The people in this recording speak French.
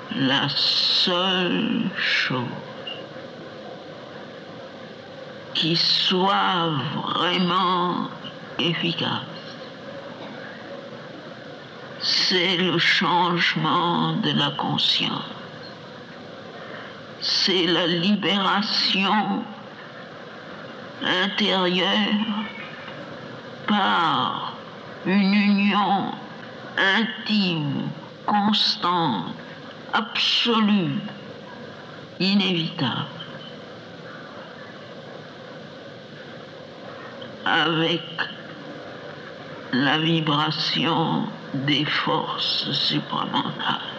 la seule chose qui soit vraiment efficace, c'est le changement de la conscience, c'est la libération intérieure par une union intime, constante, absolue, inévitable, avec la vibration des forces supramentales.